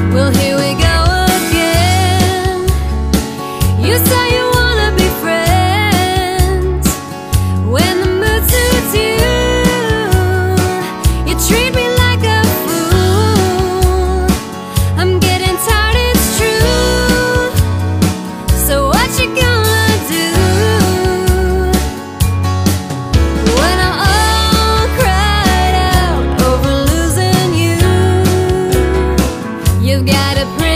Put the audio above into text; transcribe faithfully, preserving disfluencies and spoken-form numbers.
Well, here we go again. You say you wanna be friends. When the mood suits you, you treat me like a fool. I'm getting tired, it's true. So what you gonna do when I all cried out over losing you? You've got a